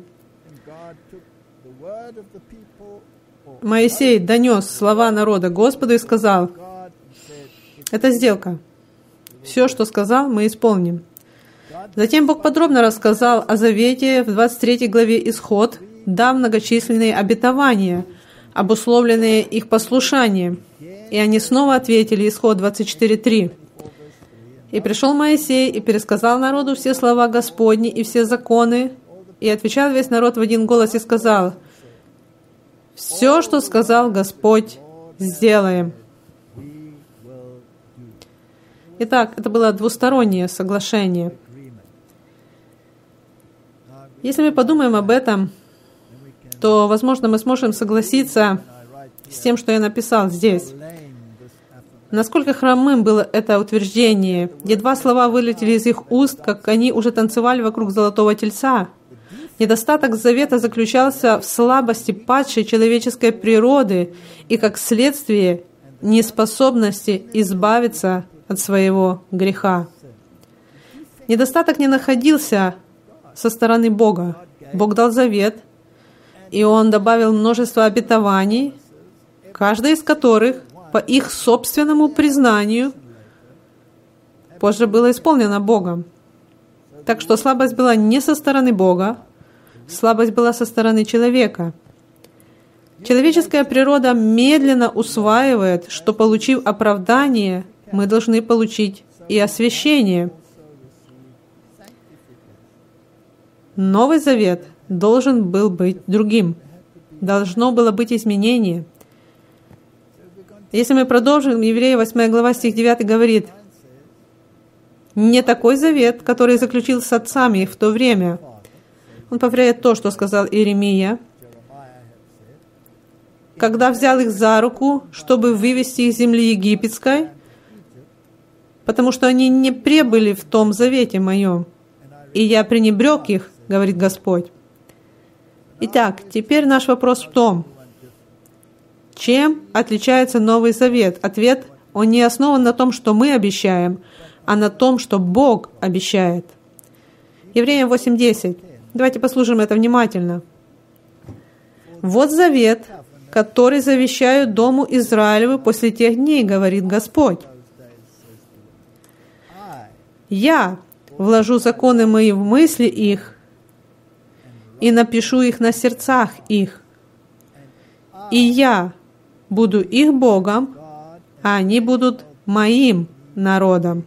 Моисей донес слова народа Господу и сказал: это сделка. Все, что сказал, мы исполним. Затем Бог подробно рассказал о завете в 23 главе Исход, дав многочисленные обетования, обусловленные их послушанием. И они снова ответили, Исход 24:3. «И пришел Моисей и пересказал народу все слова Господни и все законы, и отвечал весь народ в один голос и сказал: все, что сказал Господь, сделаем». Итак, это было двустороннее соглашение. Если мы подумаем об этом, то, возможно, мы сможем согласиться с тем, что я написал здесь. Насколько хромым было это утверждение. Едва слова вылетели из их уст, как они уже танцевали вокруг золотого тельца. Недостаток завета заключался в слабости падшей человеческой природы и, как следствие, неспособности избавиться от своего греха. Недостаток не находился со стороны Бога. Бог дал завет, и Он добавил множество обетований, каждое из которых, по их собственному признанию, позже было исполнено Богом. Так что слабость была не со стороны Бога, слабость была со стороны человека. Человеческая природа медленно усваивает, что, получив оправдание, мы должны получить и освящение. Новый Завет должен был быть другим. Должно было быть изменение. Если мы продолжим, Еврея 8 глава, стих 9 говорит: «Не такой завет, который заключил с отцами в то время». Он повторяет то, что сказал Иеремия, когда взял их за руку, чтобы вывести из земли египетской, потому что они не пребыли в том завете моем, и я пренебрег их, говорит Господь. Итак, теперь наш вопрос в том, чем отличается Новый Завет? Ответ, он не основан на том, что мы обещаем, а на том, что Бог обещает. Евреям 8:10. Давайте послушаем это внимательно. «Вот завет, который завещаю дому Израилеву после тех дней, говорит Господь. Я вложу законы мои в мысли их и напишу их на сердцах их. И я буду их Богом, а они будут моим народом».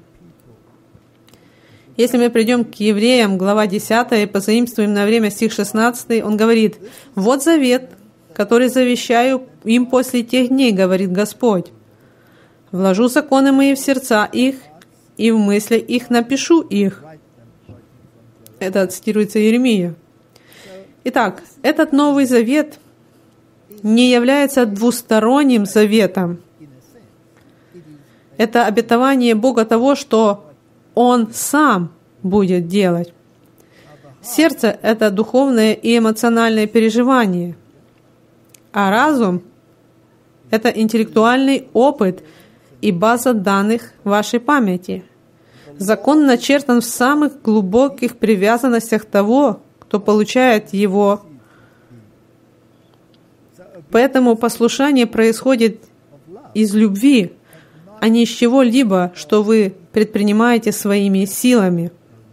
Если мы придем к Евреям, глава 10, и позаимствуем на время стих 16, он говорит: «Вот завет, который завещаю им после тех дней, говорит Господь. Вложу законы мои в сердца их, и в мысли их напишу их». Это цитируется Иеремия. Итак, этот Новый Завет не является двусторонним заветом. Это обетование Бога того, что Он сам будет делать. Сердце — это духовное и эмоциональное переживание, а разум — это интеллектуальный опыт и база данных вашей памяти. Закон начертан в самых глубоких привязанностях того, кто получает его. Поэтому послушание происходит из любви, а не из чего-либо, что вы предпринимаете своими силами.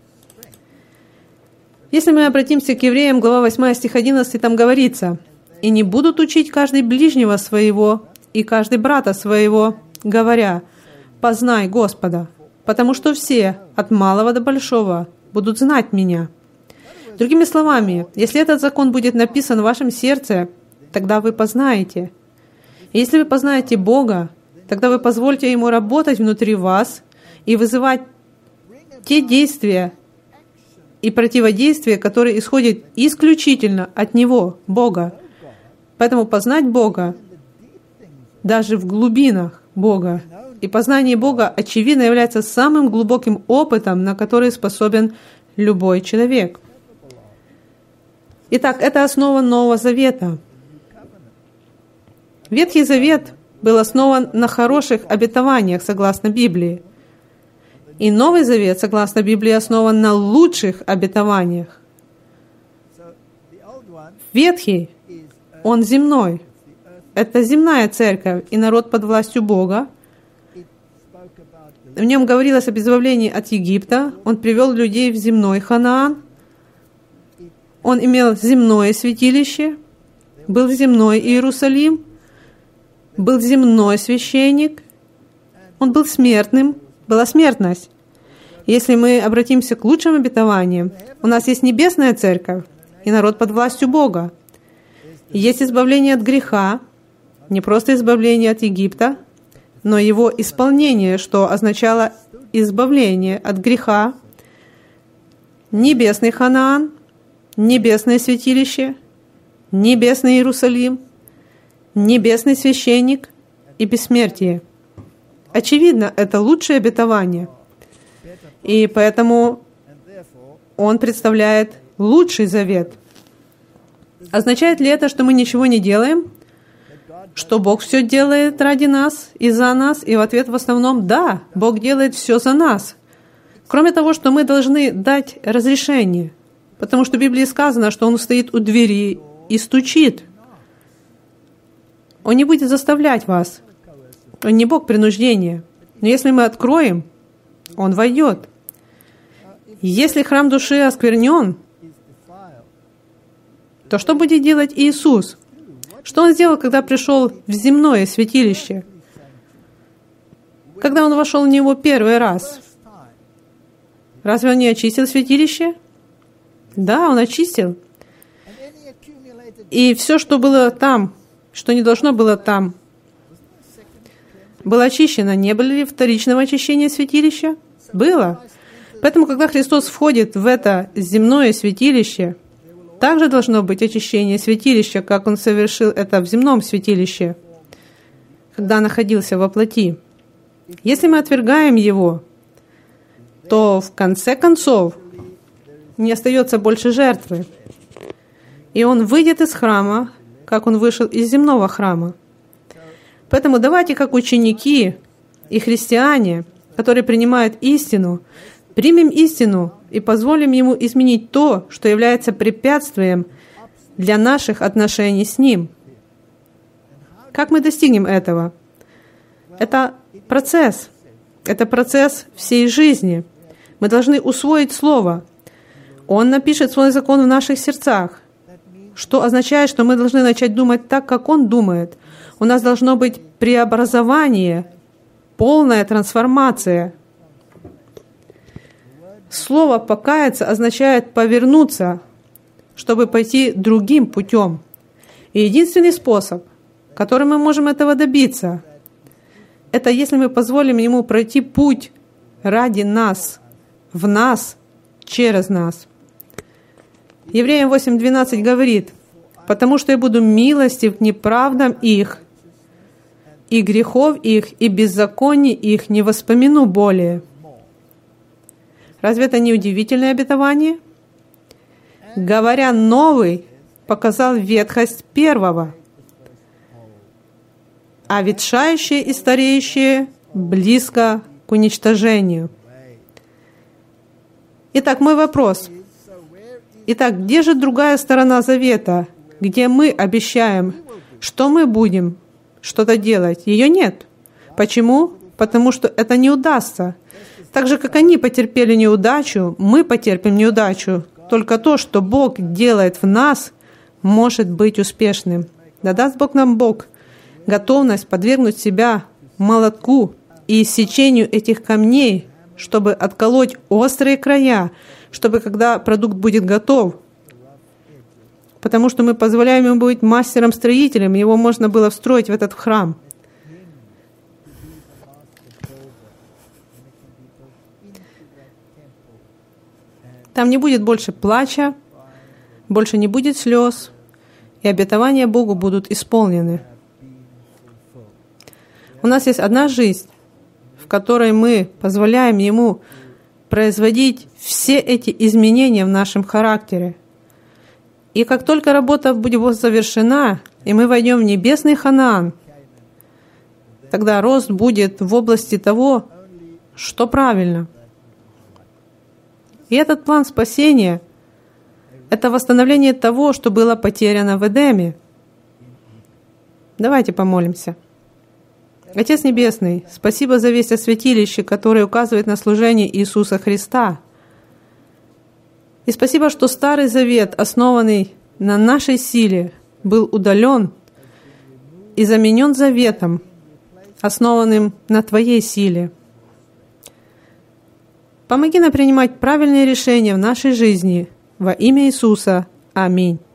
Если мы обратимся к Евреям, глава 8, стих 11, там говорится: «И не будут учить каждый ближнего своего и каждый брата своего, говоря: познай Господа, потому что все, от малого до большого, будут знать Меня». Другими словами, если этот закон будет написан в вашем сердце, тогда вы познаете. И если вы познаете Бога, тогда вы позвольте Ему работать внутри вас и вызывать те действия и противодействия, которые исходят исключительно от Него, Бога. Поэтому познать Бога даже в глубинах Бога и познание Бога, очевидно, является самым глубоким опытом, на который способен любой человек. Итак, это основа Нового Завета. Ветхий Завет был основан на хороших обетованиях, согласно Библии. И Новый Завет, согласно Библии, основан на лучших обетованиях. Ветхий, он земной. Это земная церковь и народ под властью Бога. В нем говорилось об избавлении от Египта. Он привел людей в земной Ханаан. Он имел земное святилище, был земной Иерусалим, был земной священник, он был смертным, была смертность. Если мы обратимся к лучшим обетованиям, у нас есть небесная церковь и народ под властью Бога. Есть избавление от греха, не просто избавление от Египта, но его исполнение, что означало избавление от греха, небесный Ханаан, небесное святилище, небесный Иерусалим, небесный священник и бессмертие. Очевидно, это лучшее обетование. И поэтому он представляет лучший завет. Означает ли это, что мы ничего не делаем? Что Бог все делает ради нас и за нас? И в ответ в основном да, Бог делает все за нас. Кроме того, что мы должны дать разрешение. Потому что в Библии сказано, что Он стоит у двери и стучит. Он не будет заставлять вас. Он не Бог принуждения. Но если мы откроем, Он войдет. Если храм души осквернен, то что будет делать Иисус? Что Он сделал, когда пришел в земное святилище? Когда Он вошел в него первый раз? Разве Он не очистил святилище? Да, Он очистил. И все, что было там, что не должно было там, было очищено. Не было ли вторичного очищения святилища? Было. Поэтому, когда Христос входит в это земное святилище, также должно быть очищение святилища, как Он совершил это в земном святилище, когда находился во плоти. Если мы отвергаем Его, то в конце концов не остается больше жертвы. И Он выйдет из храма, как Он вышел из земного храма. Поэтому давайте, как ученики и христиане, которые принимают истину, примем истину и позволим Ему изменить то, что является препятствием для наших отношений с Ним. Как мы достигнем этого? Это процесс. Это процесс всей жизни. Мы должны усвоить Слово. Он напишет свой закон в наших сердцах, что означает, что мы должны начать думать так, как Он думает. У нас должно быть преобразование, полная трансформация. Слово «покаяться» означает повернуться, чтобы пойти другим путем. И единственный способ, которым мы можем этого добиться, это если мы позволим Ему пройти путь ради нас, в нас, через нас. Евреям 8:12 говорит: «Потому что я буду милостив к неправдам их, и грехов их, и беззаконий их не воспомяну более». Разве это не удивительное обетование? Говоря «новый», показал ветхость первого, а ветшающее и стареющее близко к уничтожению. Итак, мой вопрос. Итак, где же другая сторона завета, где мы обещаем, что мы будем что-то делать? Ее нет. Почему? Потому что это не удастся. Так же, как они потерпели неудачу, мы потерпим неудачу. Только то, что Бог делает в нас, может быть успешным. Да даст Бог нам готовность подвергнуть себя молотку и иссечению этих камней, чтобы отколоть острые края, чтобы, когда продукт будет готов, потому что мы позволяем ему быть мастером-строителем, его можно было встроить в этот храм. Там не будет больше плача, больше не будет слез, и обетования Богу будут исполнены. У нас есть одна жизнь, в которой мы позволяем Ему производить все эти изменения в нашем характере. И как только работа будет завершена, и мы войдем в небесный Ханаан, тогда рост будет в области того, что правильно. И этот план спасения — это восстановление того, что было потеряно в Эдеме. Давайте помолимся. Отец Небесный, спасибо за весть о святилище, которое указывает на служение Иисуса Христа. И спасибо, что Старый Завет, основанный на нашей силе, был удален и заменен Заветом, основанным на Твоей силе. Помоги нам принимать правильные решения в нашей жизни. Во имя Иисуса. Аминь.